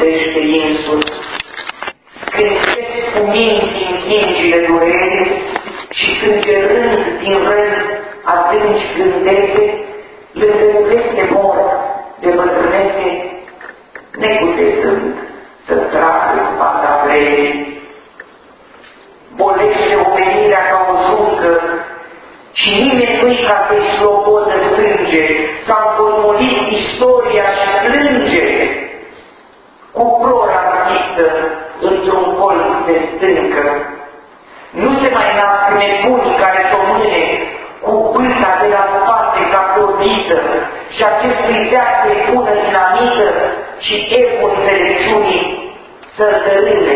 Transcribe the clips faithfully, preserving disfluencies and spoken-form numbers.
trudește insul. Cântesc cu minții în chingile durere și sângerând din rând adânci gândete, lângă peste mort de bătrânețe, neputezând să tragă spata vremii. Bolește omenirea ca o juncă și nimeni nu-i ca să-i slobodă sânge, s-a încolmolit istoria și plânge cu prora închidă într-un colț de stâncă. Nu se mai nasc nebuni care s-o mâne cu pâta de la spate ca pe o vită și acestui veac să-i pună dinamită și evul înțelepciunii să-l dărâle.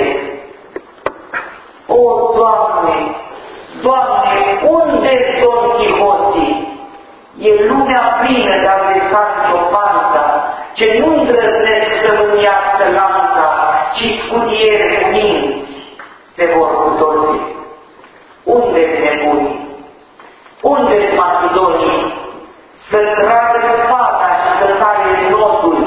O, Doamne, Doamne, unde-s Don Chihoții? E lumea plină de Alessandro Panza, ce nu îndrăznesc să mâniască lanța, ci scudiere cu minți se vor cu toții. Unde-s nebunii? Unde-s macedonii? Să tragă spata și să taie nodul.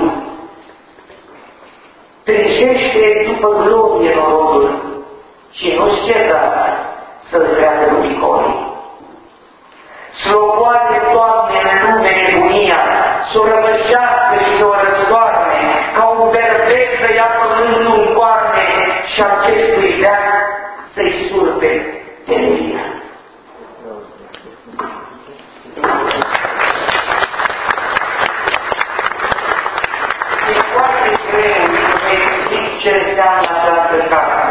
Trânjește după glorie norodul și nu-și ceda să-l treacă Rubiconii. Sloboade, Doamne, în lume nebunia, s-o rămășească și s-o răstoarne, ca un berbec să ia pământul în coarne și acestui veac să-i surpe temelia. E foarte greu să explic ce înseamnă această carte.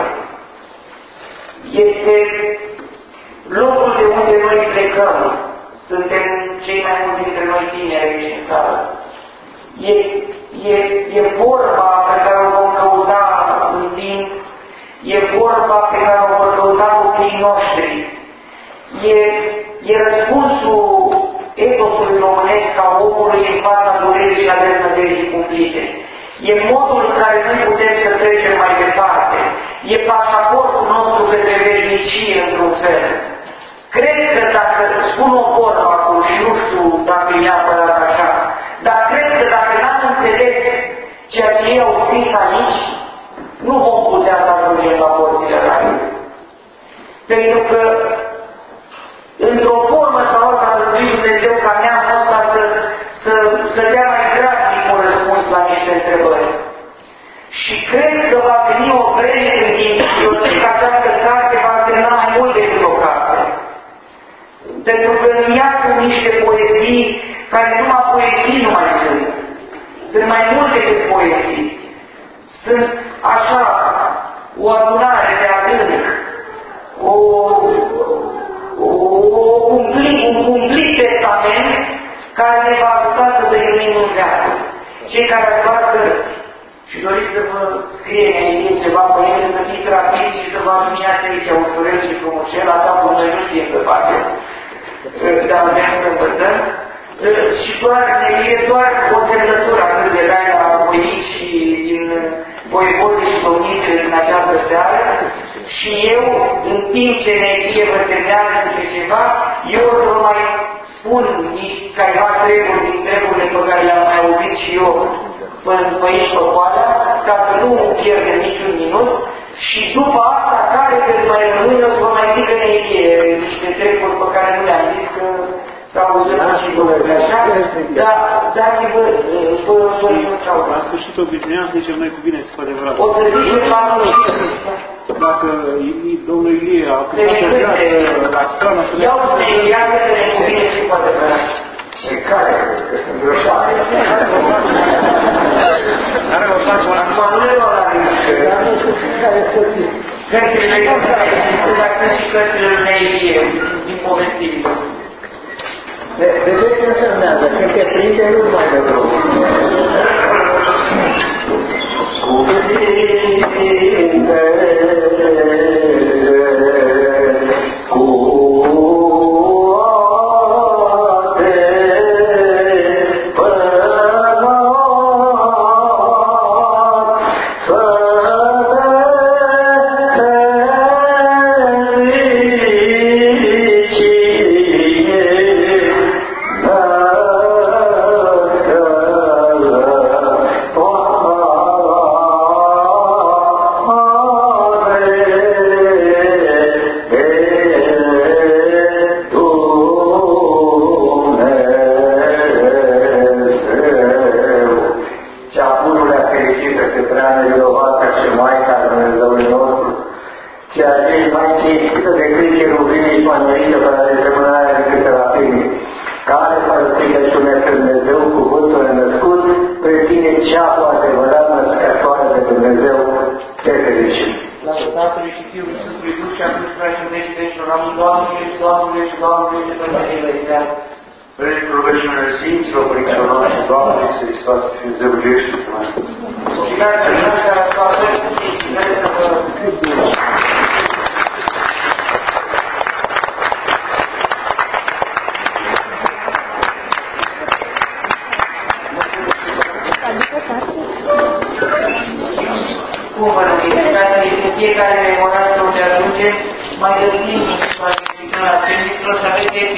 Este locul de unde noi plecăm. Suntem cei mai mulți dintre noi tineri aici în țară. E, e, e vorba pe care o vom căuta în timp, e vorba pe care o vor căuta copiii noștri. E, e răspunsul etosului românesc ca omului în fața durerii și a deznădejdii cumplite. E modul în care noi putem să trecem mai departe. E pașaportul nostru către veșnicie, într-un fel. Cred că dacă spun o vorbă acum și nu știu dacă e neapărat așa, dar cred că dacă n-am înțeles ceea ce ei au scris aici, nu vom putea să ajungem la porțile raiului. Pentru că, într-o formă sau alta, îl lui Dumnezeu ca neamul ăsta să, să, să dea mai grabnic un răspuns la niște întrebări. Și cred că va veni o vreme când din biblioteca această carte va însemna mai mult decât o carte. Pentru că în ea sunt niște poezii care numai poezii nu mai sunt. Sunt mai multe decât poezii. Sunt așa, o adunare de adânc, o, o, un plic, un cumplit testament care ne va ajuta să devenim în viață. Cei care ați luat cărți și doriți să vă scrie în ceva pe ele, să fiți rapizi și să vă ajumiați aici ușurel și frumușel, așa cum noi nu știm să facem, dar vrem să învățăm. Și doar ne e doar o semnătură atât de rai la voinici și din voievodii și domnițele din această seară și eu, în timp ce Nelie vă termează între ceva, eu o să vă mai spun niște câteva treburi din treburile pe care le-am mai auzit și eu până pe aici pe coada, ca să nu pierdem niciun minut. Și după asta, care veți mai rămâne, o să vă mai zică Nelie niște treburi pe care nu le-am zis, că s-au auzit și lucrurile așa, dar dați-vă, vă sau la sfârșitul obișnuiam să zicem noi cu bine și cu adevărat. o să zicem la dacă domnul Ilie a apucat să treacă la strană să le... Iau să ne iau să ne cu bine și cu adevărat. Și care? Are o față la manuelul ăla din cărțile mele, dar și cărțile Nelie, din povestirile. Vedeți ce însemnează? Când te prinde, nu mai dă drum. Thank you. fericită că prea nevinovată și Maica Dumnezeului nostru, ceea ce e mai cinstită decât cherubinii și mănărită fără determinare decât serafimii, care fără stricăciune pe Dumnezeu, cuvântul născut, pe tine ceapă adevărat născătoare de Dumnezeu, te fericit. Slavă Tatălui și Fiului Sfântului Duh și acum și prea și în veci vecilor. Amin. Doamne, și Doamne, și Doamne, și Dumnezeule Iisus. Prin rugăciunile Sfinților Părinților noștri, Doamne Iisus Hristos, Dumnezeu iubește-mă. Și dați-mi noastră să avem cu Sfinții, vreți să vă... Cum vă numiți? Dacă este fiecare memorandum de ajunge, mai găsim, mai găsim la serviciilor să aveți